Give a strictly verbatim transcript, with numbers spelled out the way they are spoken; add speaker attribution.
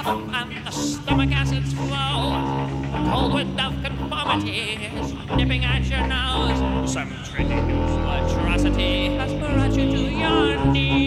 Speaker 1: puff and the stomach acids flow. The cold wind of conformity is nipping at your nose. Some tricky new atrocity has brought you to your knees.